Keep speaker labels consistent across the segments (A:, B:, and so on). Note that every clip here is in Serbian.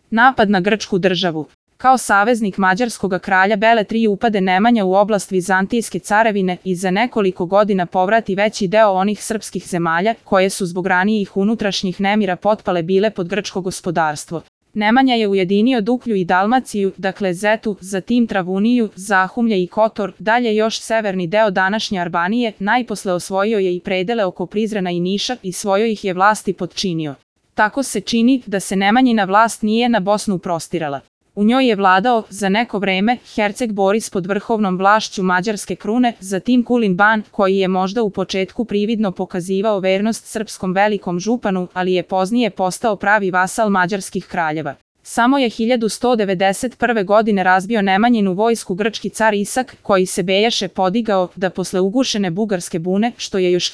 A: Napad na grčku državu. Kao saveznik mađarskog kralja Bele III upade Nemanja u oblast Vizantijske carevine i za nekoliko godina povrati veći deo onih srpskih zemalja koje su zbog ranijih unutrašnjih nemira potpale bile pod grčko gospodarstvo. Nemanja je ujedinio Duklju i Dalmaciju, dakle Zetu, zatim Travuniju, Zahumlje i Kotor, dalje još severni deo današnje Albanije, najposle osvojio je i predele oko Prizrena i Niša i svojoj ih je vlasti potčinio. Tako se čini da se Nemanjina vlast nije na Bosnu prostirala. U njoj je vladao, za neko vreme, herceg Boris pod vrhovnom vlašću mađarske krune, zatim Kulin Ban, koji je možda u početku prividno pokazivao vernost srpskom velikom županu, ali je poznije postao pravi vasal mađarskih kraljeva. Samo je 1191. godine razbio Nemanjinu vojsku grčki car Isak, koji se bejaše podigao da posle ugušene bugarske bune, što je još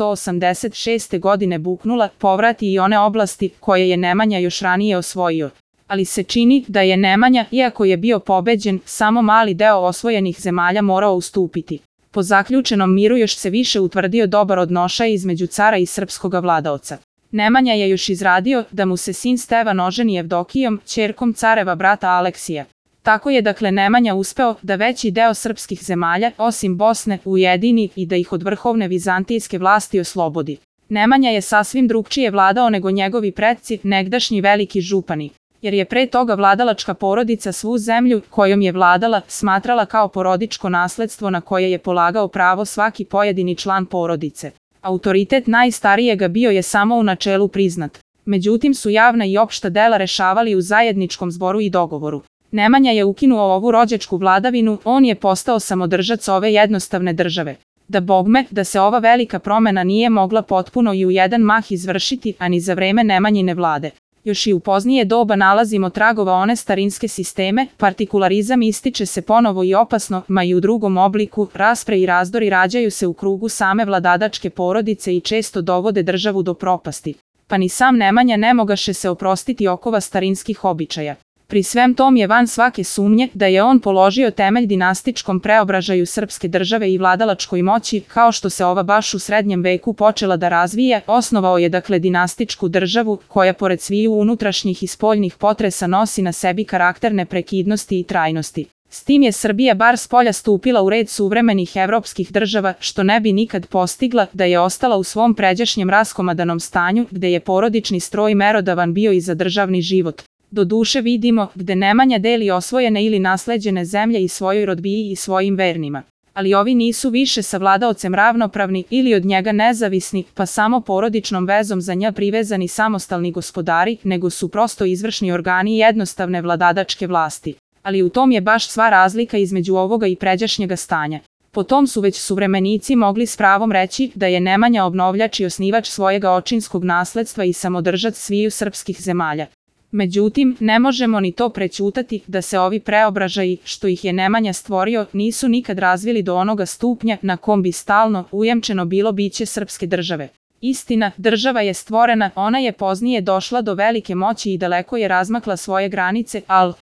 A: 1186. godine buknula, povrati i one oblasti koje je Nemanja još ranije osvojio. Ali se čini da je Nemanja, iako je bio pobeđen, samo mali deo osvojenih zemalja morao ustupiti. Po zaključenom miru još se više utvrdio dobar odnošaj između cara i srpskoga vladaoca. Nemanja je još izradio da mu se sin Stevan oženi Evdokijom, ćerkom careva brata Aleksija. Tako je dakle Nemanja uspeo da veći deo srpskih zemalja, osim Bosne, ujedini i da ih od vrhovne vizantijske vlasti oslobodi. Nemanja je sasvim drugčije vladao nego njegovi predci, negdašnji veliki župani. Jer je pre toga vladalačka porodica svu zemlju kojom je vladala smatrala kao porodičko nasledstvo na koje je polagao pravo svaki pojedini član porodice. Autoritet najstarijega bio je samo u načelu priznat. Međutim su javna i opšta dela rešavali u zajedničkom zboru i dogovoru. Nemanja je ukinuo ovu rođačku vladavinu, on je postao samodržac ove jednostavne države. Da bogme, da se ova velika promena nije mogla potpuno i u jedan mah izvršiti, a ni za vreme Nemanjine vlade. Još i u poznije doba nalazimo tragova one starinske sisteme, partikularizam ističe se ponovo i opasno, ma i u drugom obliku, raspre i razdori rađaju se u krugu same vladadačke porodice i često dovode državu do propasti. Pa ni sam Nemanja ne mogaše se oprostiti okova starinskih običaja. Pri svem tom je van svake sumnje da je on položio temelj dinastičkom preobražaju srpske države i vladalačkoj moći, kao što se ova baš u srednjem veku počela da razvija, osnovao je dakle dinastičku državu, koja pored sviju unutrašnjih i spoljnih potresa nosi na sebi karakter neprekidnosti i trajnosti. S tim je Srbija bar spolja stupila u red suvremenih evropskih država, što ne bi nikad postigla da je ostala u svom pređašnjem raskomadanom stanju, gde je porodični stroj merodavan bio i za državni život. Doduše vidimo gde Nemanja deli osvojene ili nasleđene zemlje i svojoj rodbiji i svojim vernima. Ali ovi nisu više sa vladaocem ravnopravni ili od njega nezavisni, pa samo porodičnom vezom za nja privezani samostalni gospodari, nego su prosto izvršni organi jednostavne vladadačke vlasti. Ali u tom je baš sva razlika između ovoga i pređašnjega stanja. Po tom su već suvremenici mogli s pravom reći da je Nemanja obnovljač i osnivač svojega očinskog nasledstva i samodržac sviju srpskih zemalja. Međutim, ne možemo ni to prećutati da se ovi preobražaji, što ih je Nemanja stvorio, nisu nikad razvili do onoga stupnja na kom bi stalno ujamčeno bilo biće srpske države. Istina, država je stvorena, ona je poznije došla do velike moći i daleko je razmakla svoje granice, ali